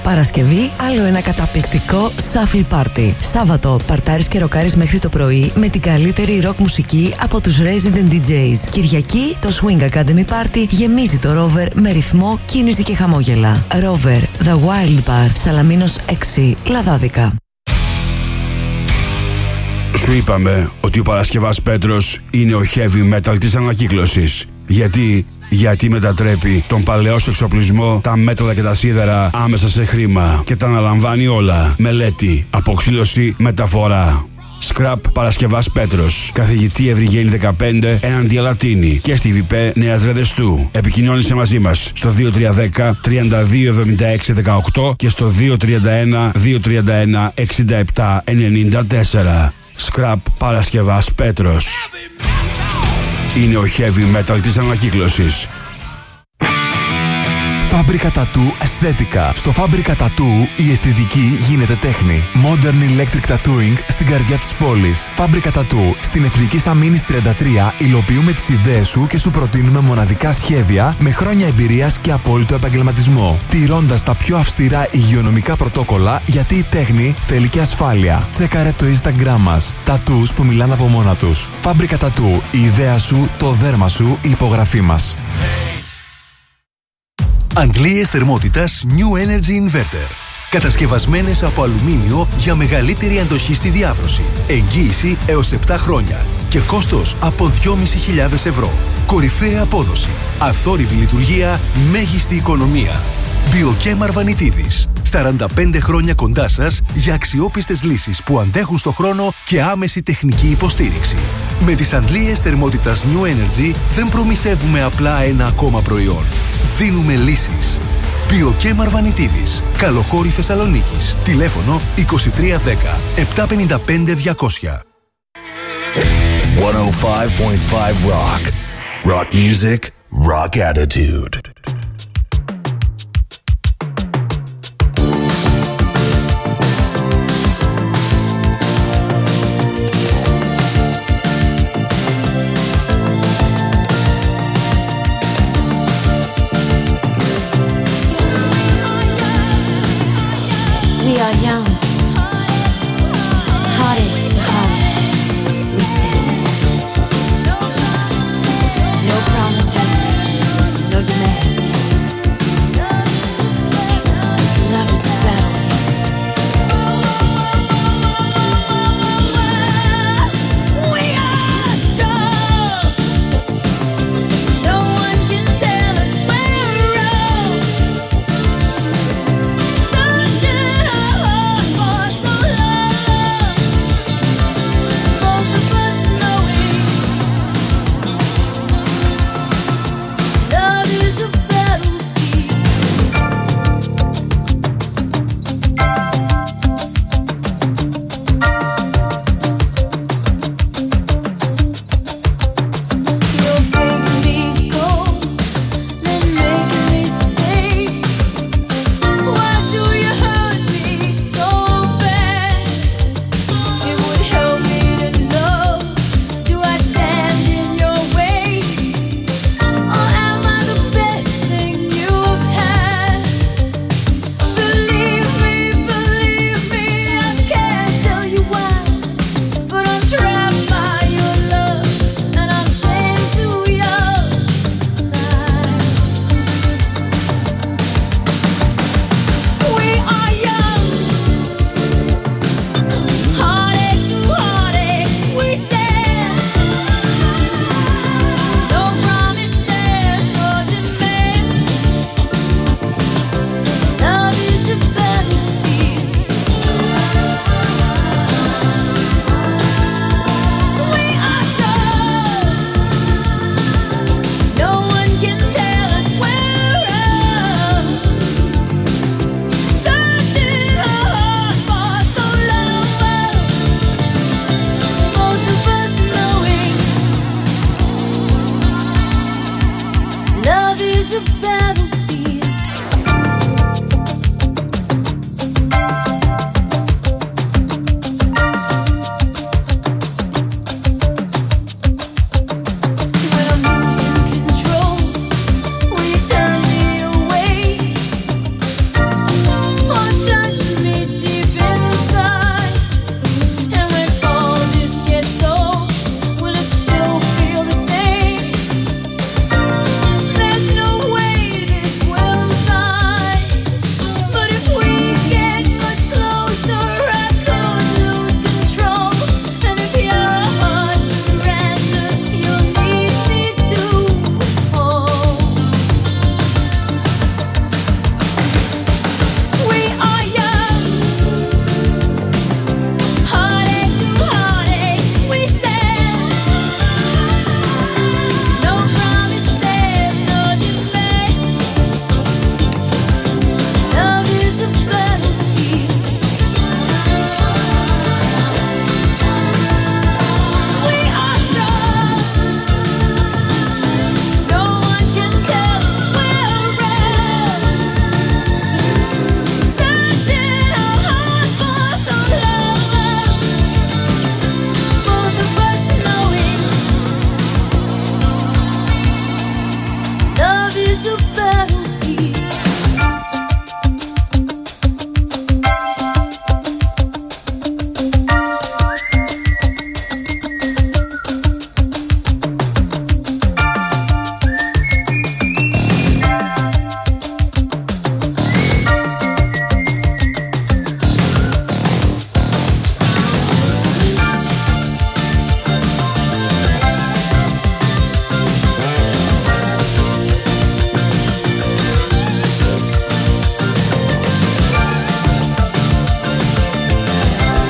Παρασκευή, άλλο ένα καταπληκτικό shuffle party. Σάββατο, παρτάρεις και ροκάρεις μέχρι το πρωί με την καλύτερη rock μουσική από τους Resident DJs. Κυριακή, το Swing Academy Party γεμίζει το Rover με ρυθμό, κίνηση και χαμόγελα. Rover, The Wild Bar, Σαλαμίνος 6, Λαδάδικα. Σου είπαμε ότι ο Παρασκευάς Πέτρος είναι ο heavy metal της ανακύκλωσης. Γιατί μετατρέπει τον παλαιό σου εξοπλισμό, τα μέταλλα και τα σίδερα άμεσα σε χρήμα και τα αναλαμβάνει όλα. Μελέτη, αποξήλωση, μεταφορά. Scrap Παρασκευάς Πέτρος, καθηγητή Ευρυγένη 15, έναντι Αλατίνη και στη ΒΠ Νέας Ρεδεστού. Επικοινώνησε μαζί μας στο 2310 3276 18 και στο 231 231 67 94. Scrap Παρασκευάς Πέτρος. Είναι ο heavy metal της ανακύκλωσης. Φάμπρικα Τατού Αισθέτικα. Στο Φάμπρικα Τατού η αισθητική γίνεται τέχνη. Modern Electric Tattooing στην καρδιά της πόλης. Φάμπρικα Τατού στην Εθνική Αμήνης 33 υλοποιούμε τις ιδέες σου και σου προτείνουμε μοναδικά σχέδια με χρόνια εμπειρίας και απόλυτο επαγγελματισμό. Τηρώντας τα πιο αυστηρά υγειονομικά πρωτόκολλα, γιατί η τέχνη θέλει και ασφάλεια. Τσέκαρε το Instagram μας. Τατούς που μιλάνε από μόνα τους. Φάμπρικα Τατού. Η ιδέα σου, το δέρμα σου, η υπογραφή μας. Αντλίες θερμότητας New Energy Inverter. Κατασκευασμένες από αλουμίνιο για μεγαλύτερη αντοχή στη διάβρωση. Εγγύηση έως 7 χρόνια. Και κόστος από 2.500 ευρώ. Κορυφαία απόδοση. Αθόρυβη λειτουργία. Μέγιστη οικονομία. Biochem Αρβανιτίδης. 45 χρόνια κοντά σας για αξιόπιστες λύσεις που αντέχουν στο χρόνο και άμεση τεχνική υποστήριξη. Με τις αντλίες θερμότητας New Energy δεν προμηθεύουμε απλά ένα ακόμα προϊόν. Δίνουμε λύσεις. Biochem Αρβανιτίδης. Καλοχώρη Θεσσαλονίκης. Τηλέφωνο 2310 755 200. 105.5 Rock. Rock music, rock attitude. We are young, hearted to heart, we stand. No promises, no demands. Love is a battlefield. We are strong. No one can tell us we're wrong. Sunshine.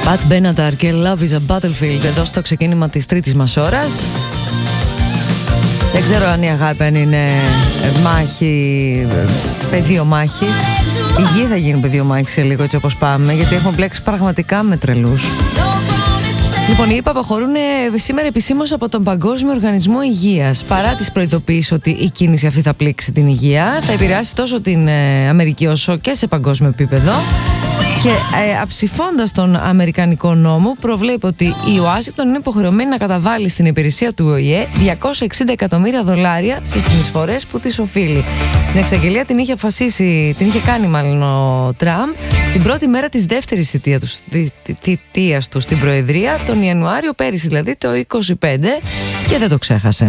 Πατ Μπέναταρ και Love is a Battlefield εδώ στο ξεκίνημα της τρίτης μας ώρας. Δεν ξέρω αν η αγάπη αν είναι μάχη, πεδίο μάχης. Η γη θα γίνει πεδίο μάχης σε λίγο, έτσι όπως πάμε, γιατί έχουμε μπλέξει πραγματικά με τρελούς. Λοιπόν, οι ΗΠΑ αποχωρούν σήμερα επισήμως από τον Παγκόσμιο Οργανισμό Υγείας. Παρά τις προειδοποιήσεις ότι η κίνηση αυτή θα πλήξει την υγεία, θα επηρεάσει τόσο την Αμερική όσο και σε παγκόσμιο επίπεδο. Και αψηφώντας τον Αμερικανικό νόμο, προβλέπει ότι η Ουάσιγκτον είναι υποχρεωμένη να καταβάλει στην υπηρεσία του ΟΗΕ $260 εκατομμύρια σε συνεισφορές που της οφείλει. Την εξαγγελία την είχε κάνει μάλλον ο Τραμπ την πρώτη μέρα της δεύτερης θητείας του στην Προεδρία, τον Ιανουάριο πέρυσι, δηλαδή το 2025, και δεν το ξέχασε.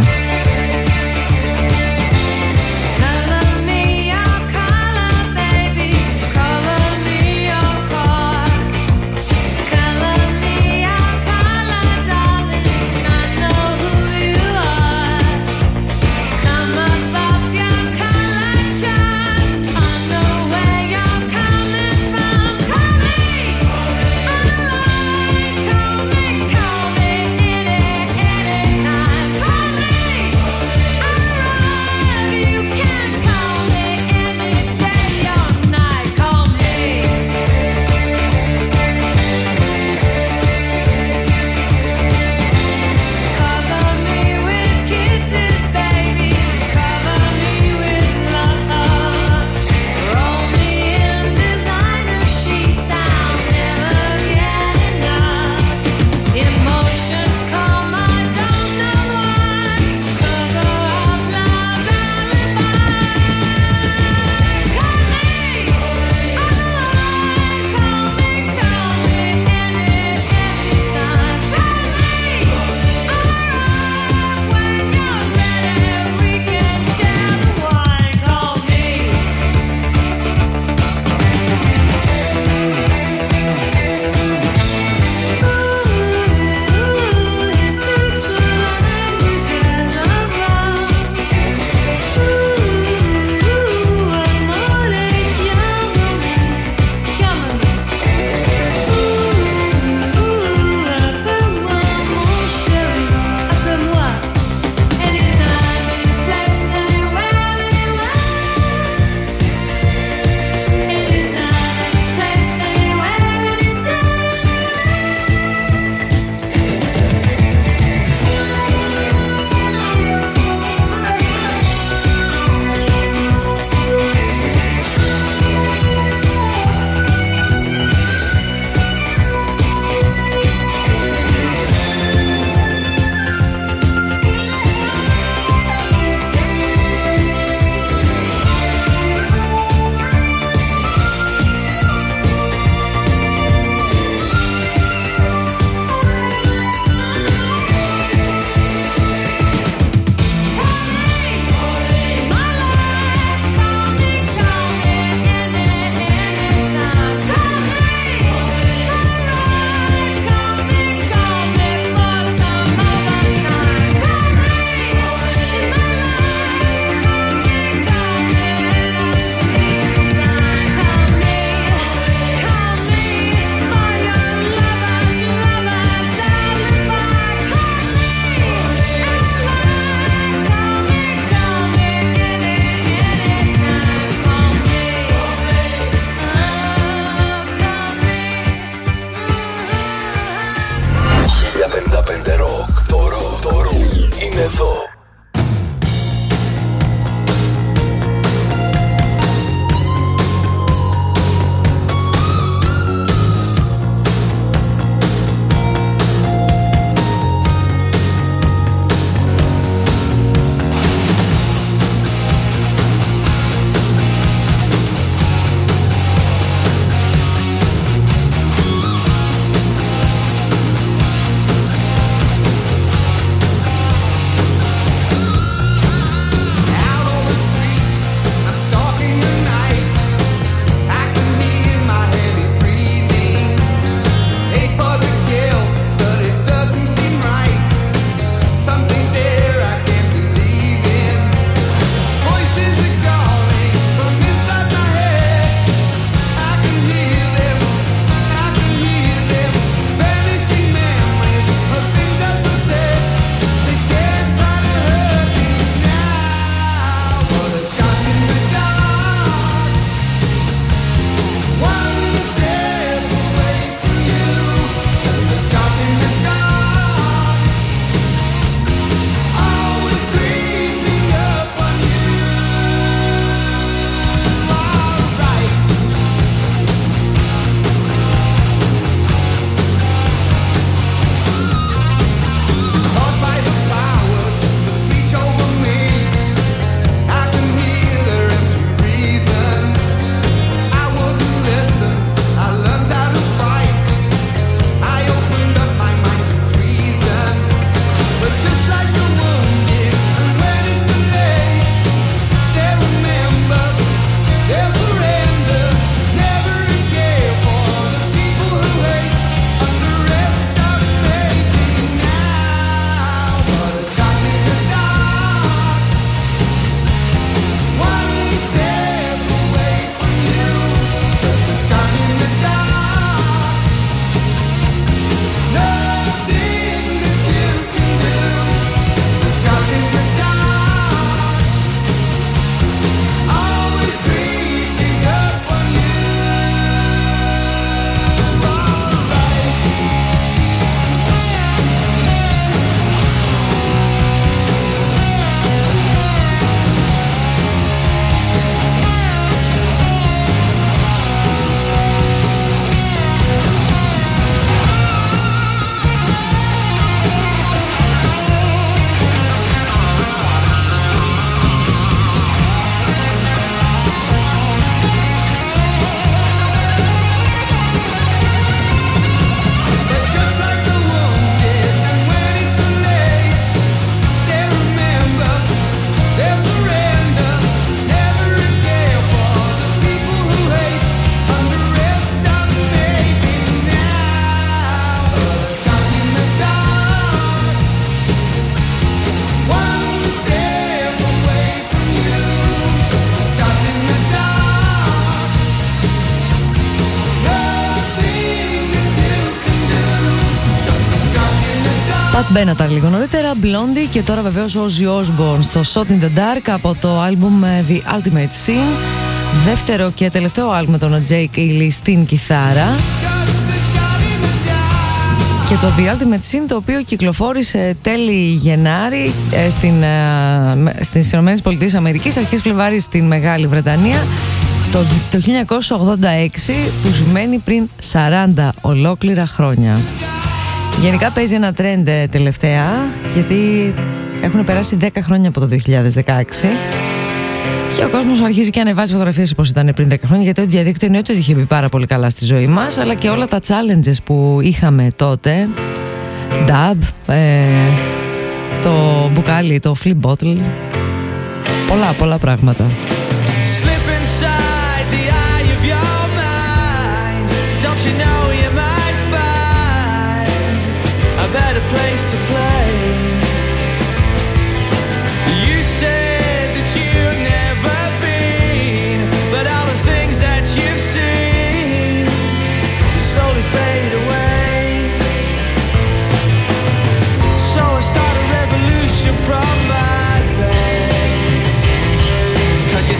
Pat Benatar λίγο νωρίτερα, Blondie και τώρα βεβαίως Ozzy Osbourne στο Shot in the Dark από το άλμπουμ The Ultimate Sin, δεύτερο και τελευταίο άλμπουμ με τον Jake Ely στην κιθάρα. Και το The Ultimate Sin, το οποίο κυκλοφόρησε τέλη Γενάρη στις ΗΠΑ, αρχές Φλεβάρη στην Μεγάλη Βρετανία το 1986, που σημαίνει πριν 40 ολόκληρα χρόνια. Γενικά παίζει ένα τρέντ τελευταία, γιατί έχουν περάσει 10 χρόνια από το 2016 και ο κόσμος αρχίζει και ανεβάζει φωτογραφίες όπως ήταν πριν 10 χρόνια, γιατί το διαδίκτυο είναι ότι είχε μπει πάρα πολύ καλά στη ζωή μας, αλλά και όλα τα challenges που είχαμε τότε, dab, το μπουκάλι, το flip bottle, πολλά πράγματα. Better place to play. You said that you've never been, but all the things that you've seen slowly fade away. So I start a revolution from my bed, 'cause you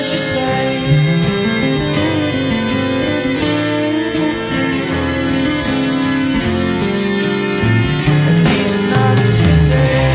what you say. At least not today.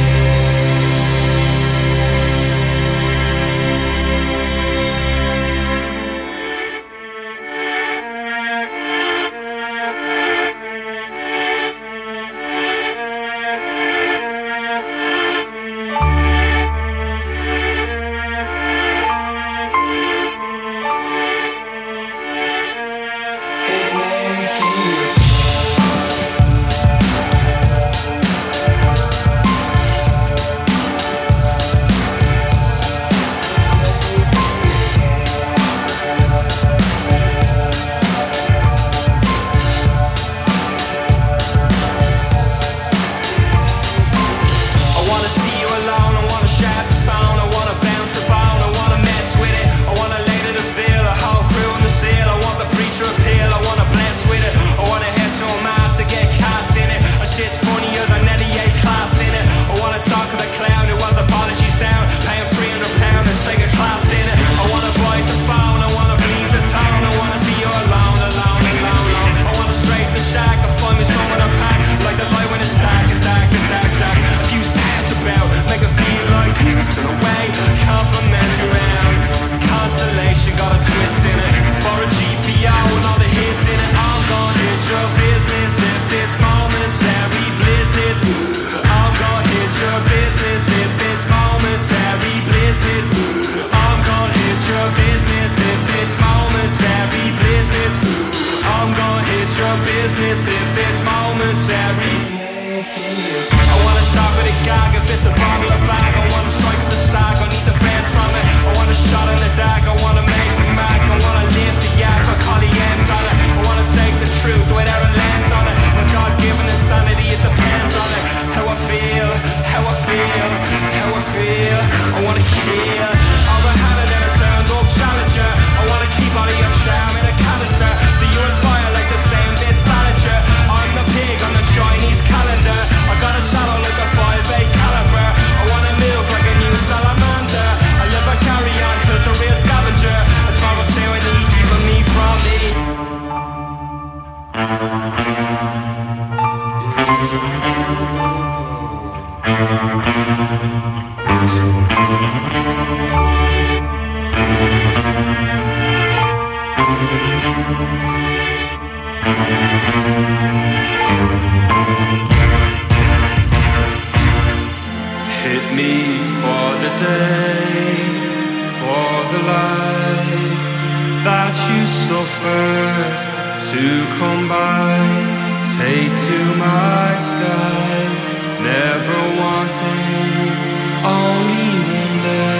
Hit me for the day, for the light that you suffer to come by. Take to my sky, never wanting, only wonder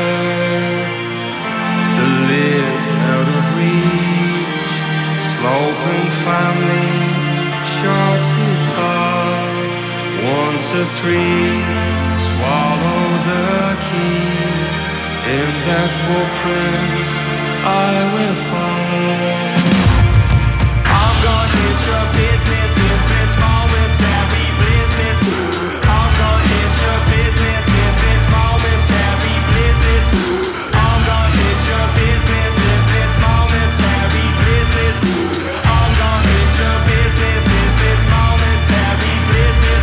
to live out of reach. Sloping family, short to tall, 1 to 3. Swallow the key, in that footprints I will follow. I'm gonna hit your business if it's momentary business. I'm gonna hit your business if it's momentary business. I'm gonna hit your business if it's momentary business. I'm gonna hit your business if it's momentary business.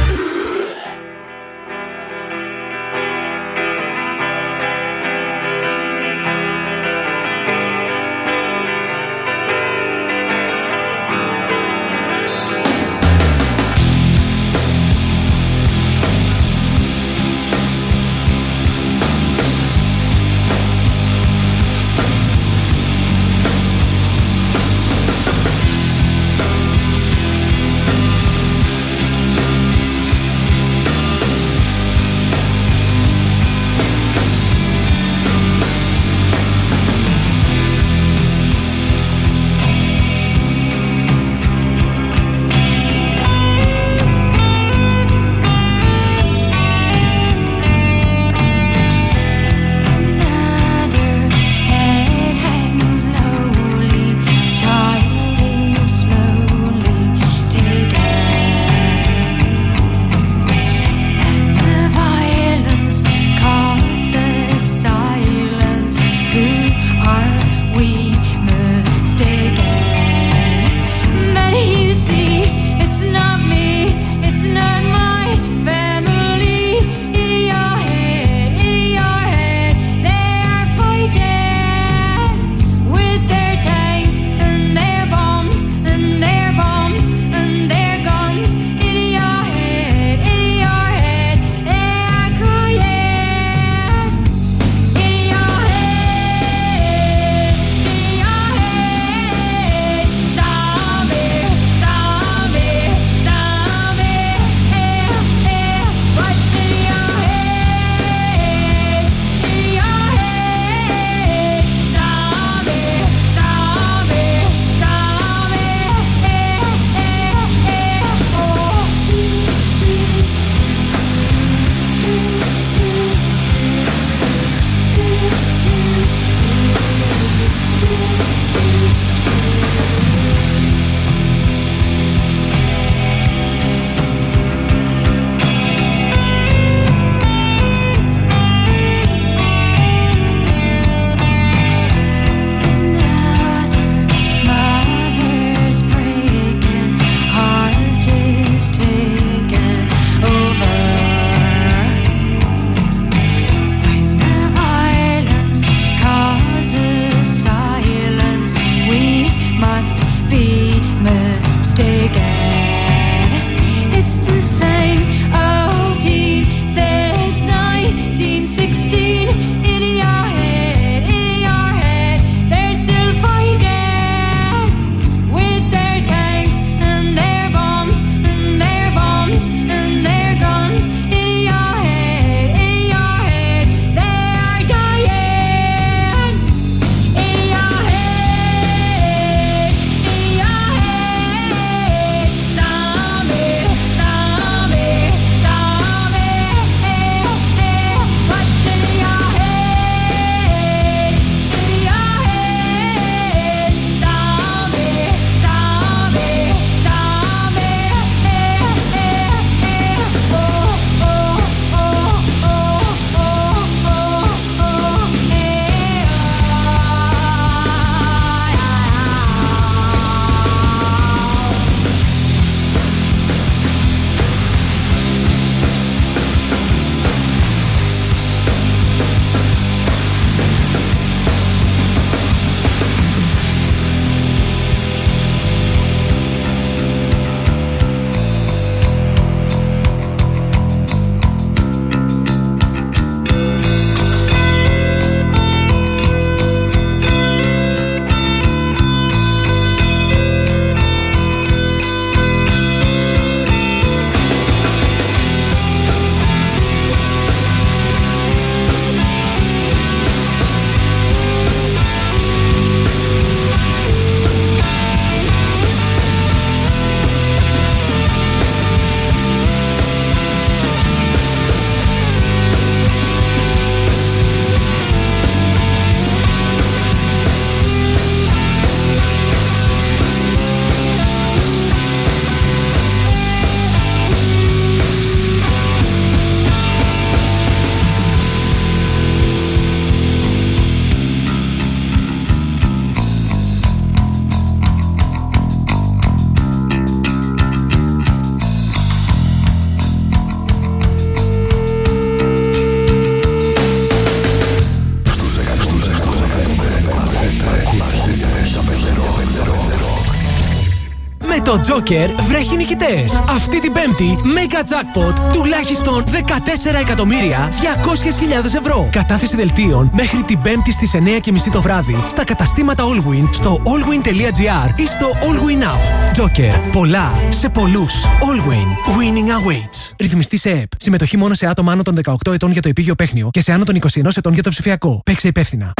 το Joker βρέχει νικητές. Αυτή την Πέμπτη, Mega Jackpot τουλάχιστον 14.200.000 ευρώ. Κατάθεση δελτίων μέχρι την Πέμπτη στις 9:30 το βράδυ στα καταστήματα Allwyn, στο allwyn.gr ή στο Allwyn App. Joker. Πολλά σε πολλούς. Allwyn. Winning awaits. Ρυθμιστή σε ΕΕΠ. Συμμετοχή μόνο σε άτομα άνω των 18 ετών για το επίγειο παίχνιο και σε άνω των 21 ετών για το ψηφιακό. Παίξε υπεύθυνα.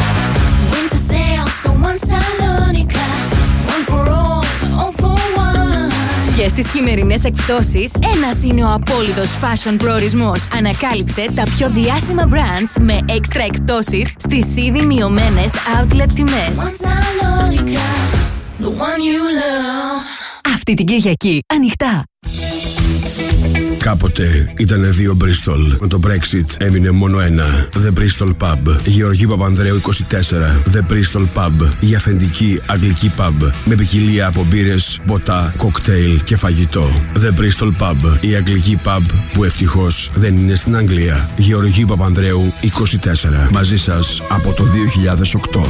Και στις χειμερινές εκπτώσεις, ένας είναι ο απόλυτος fashion προορισμός. Ανακάλυψε τα πιο διάσημα brands με έξτρα εκπτώσεις στις ήδη μειωμένες outlet τιμές. Αυτή την Κυριακή, ανοιχτά. Κάποτε ήτανε δύο Bristol. Με το Brexit έμεινε μόνο ένα. The Bristol Pub. Γεωργίου Παπανδρέου 24. The Bristol Pub. Η αυθεντική αγγλική pub. Με ποικιλία από μπύρες, ποτά, κοκτέιλ και φαγητό. The Bristol Pub. Η αγγλική pub που ευτυχώς δεν είναι στην Αγγλία. Γεωργίου Παπανδρέου 24. Μαζί σας από το 2008.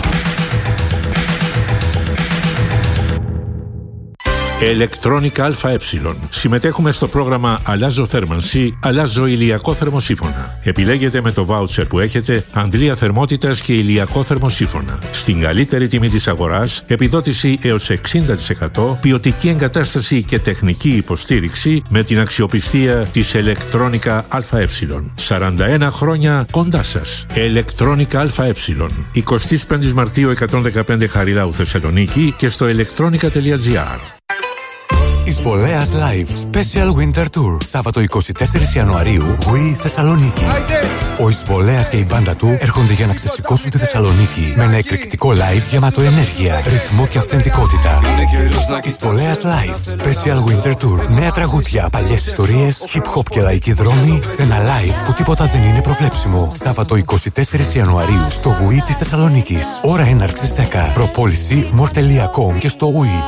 Electronica ΑΕ. Συμμετέχουμε στο πρόγραμμα Αλλάζω θέρμανση, αλλάζω ηλιακό θερμοσύφωνα. Επιλέγετε με το βάουτσερ που έχετε αντλία θερμότητας και ηλιακό θερμοσύφωνα. Στην καλύτερη τιμή της αγοράς, επιδότηση έως 60%, ποιοτική εγκατάσταση και τεχνική υποστήριξη με την αξιοπιστία της Electronica ΑΕ. 41 χρόνια κοντά σας. Electronica ΑΕ. 25 Μαρτίου 115 Χαριλάου Θεσσαλονίκη και στο electronica.gr. Εισβολέας Live Special Winter Tour. Σάββατο 24 Ιανουαρίου, Wii Θεσσαλονίκη. Ο Εισβολέας και η μπάντα του έρχονται για να ξεσηκώσουν τη Θεσσαλονίκη με ένα εκρηκτικό live γεμάτο ενέργεια, ρυθμό και αυθεντικότητα. Εισβολέας Live Special Winter Tour. Νέα τραγούδια, παλιές ιστορίες, hip hop και λαϊκή δρόμη σε ένα live που τίποτα δεν είναι προβλέψιμο. Σάββατο 24 Ιανουαρίου στο Wii της Θεσσαλονίκης. Ώρα έναρξης 10. Προπόληση more.com και στο Wii.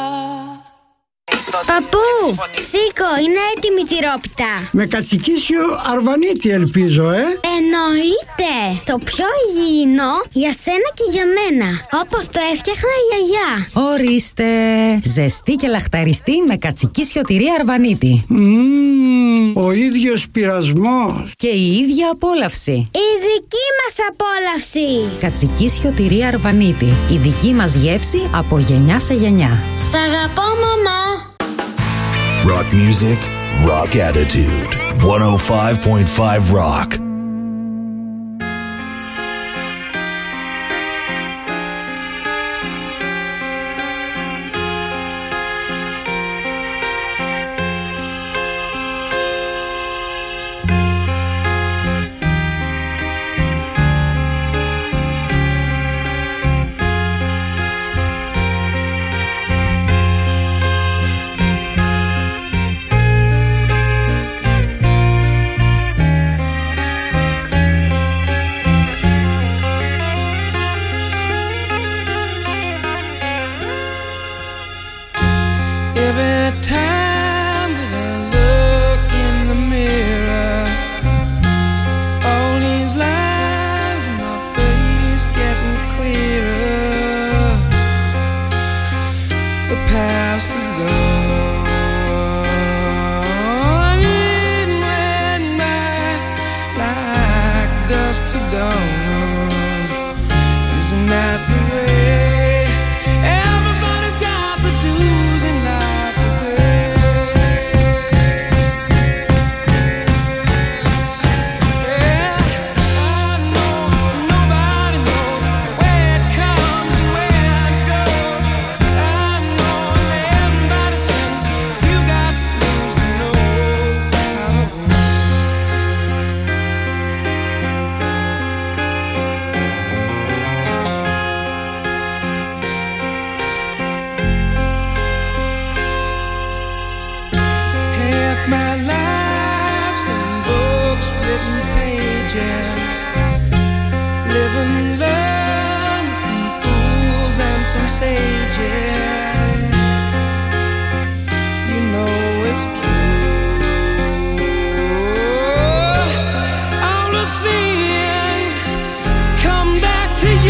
Παππού, σήκω, είναι έτοιμη η τυρόπιτα. Με κατσικίσιο αρβανίτη ελπίζω, Εννοείται. Το πιο υγιεινό για σένα και για μένα. Όπως το έφτιαχνα η γιαγιά. Ορίστε. Ζεστή και λαχταριστή με κατσικίσιο τυρί αρβανίτη. Ο ίδιος πειρασμός. Και η ίδια απόλαυση. Η δική μας απόλαυση. Κατσικίσιο τυρί αρβανίτη. Η δική μας γεύση από γενιά σε γενιά. Σ' αγαπώ, μαμά. Rock music, rock attitude. 105.5 Rock.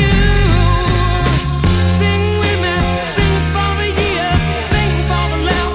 Sing for the year, sing for the laugh.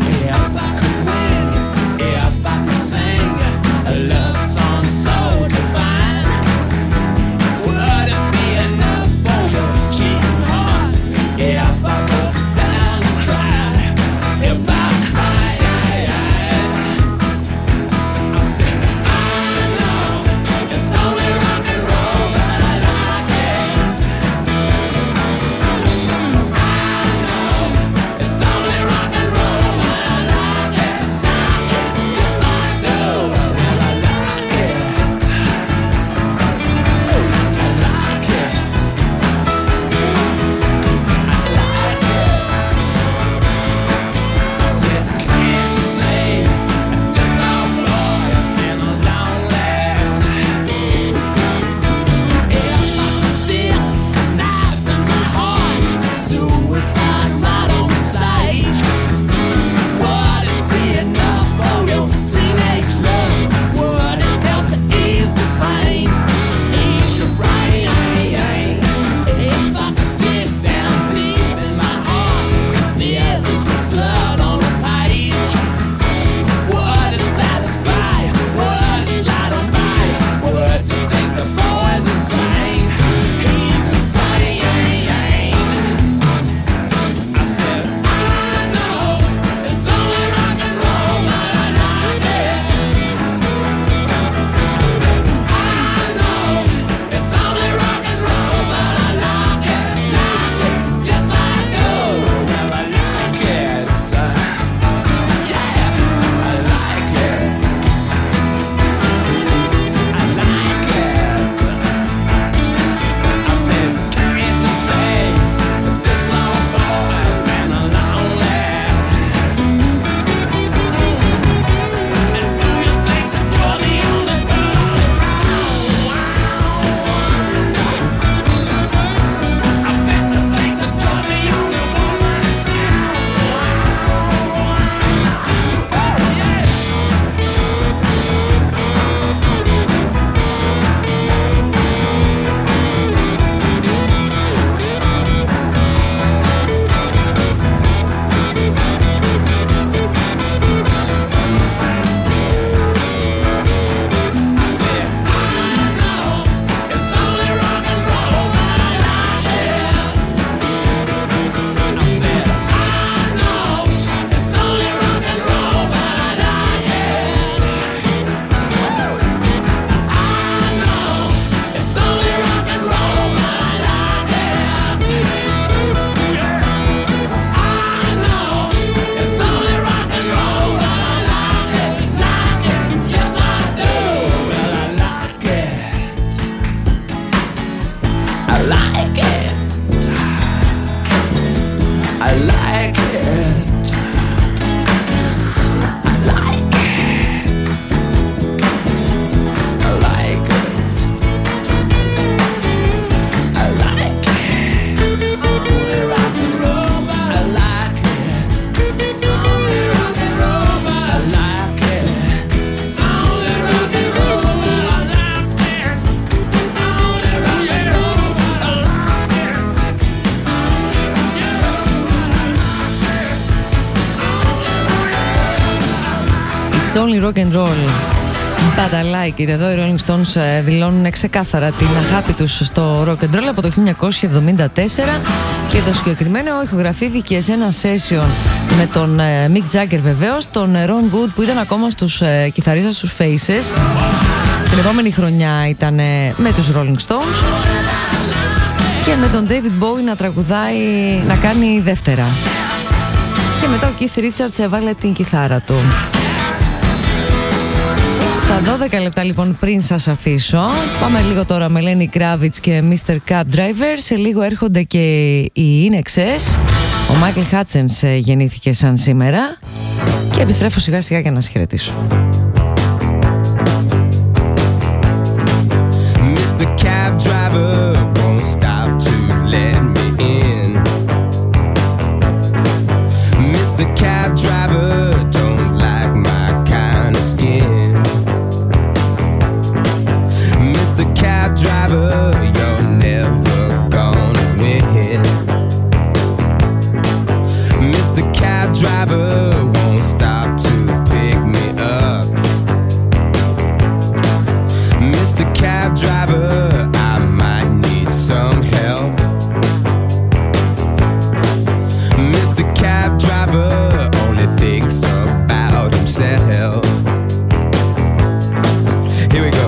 It's only rock and roll. But I like it. Εδώ οι Rolling Stones δηλώνουν ξεκάθαρα την αγάπη τους στο rock and roll από το 1974 και το συγκεκριμένο ηχογραφήθηκε σε ένα session με τον Mick Jagger βεβαίως, τον Ron Wood που ήταν ακόμα στους κιθαρίστας στους Faces. Την επόμενη χρονιά ήταν με τους Rolling Stones και με τον David Bowie να τραγουδάει, να κάνει δεύτερα. Και μετά ο Keith Richards έβαλε την κιθάρα του. Στα 12 λεπτά λοιπόν πριν σας αφήσω, πάμε λίγο τώρα με Lenny Kravitz και Mr. Cab Driver. Σε λίγο έρχονται και οι INXS. Ο Michael Hutchence γεννήθηκε σαν σήμερα και επιστρέφω σιγά σιγά για να σας χαιρετήσω. Mr. Cab Driver won't stop to let me in. Mr. Cab Driver don't like my kind of skin. Mr. Cab Driver, you're never gonna win. Mr. Cab Driver won't stop to pick me up. Mr. Cab Driver, I might need some help. Mr. Cab Driver only thinks about himself. Here we go.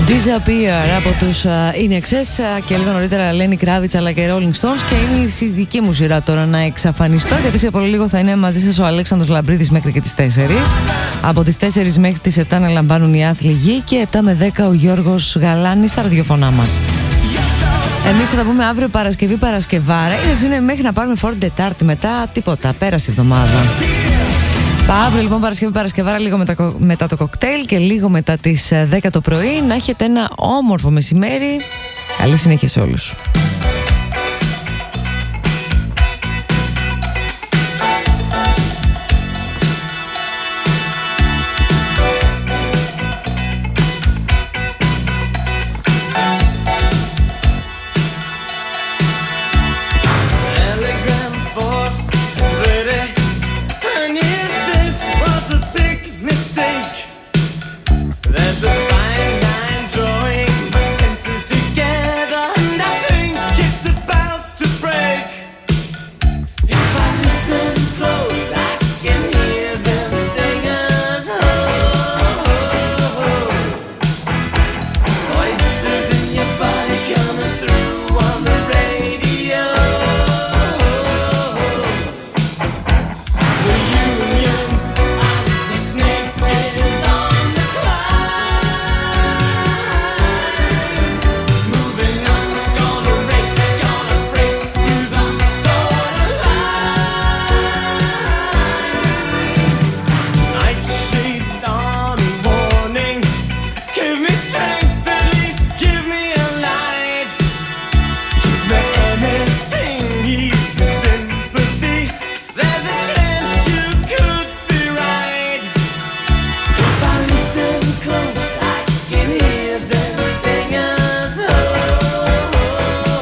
Disappear από τους In Excess και λίγο νωρίτερα Lenny Kravitz αλλά και Rolling Stones, και είναι η δική μου σειρά τώρα να εξαφανιστώ, γιατί σε πολύ λίγο θα είναι μαζί σας ο Αλέξανδρος Λαμπρίδης μέχρι και τις 4. Από τις 4 μέχρι τις 7 να λαμβάνουν οι άθλοι γη και 7 με 10 ο Γιώργος Γαλάνης στα ραδιοφωνά μας. Εμείς θα τα πούμε αύριο Παρασκευή Παρασκευάρα. Είναι μέχρι να πάρουμε φόρμα Τετάρτη, μετά τίποτα, πέρασε η εβδομάδα. Αύριο λοιπόν Παρασκευή Παρασκευάρα, λίγο μετά το κοκτέιλ και λίγο μετά τις 10 το πρωί. Να έχετε ένα όμορφο μεσημέρι. Καλή συνέχεια σε όλους.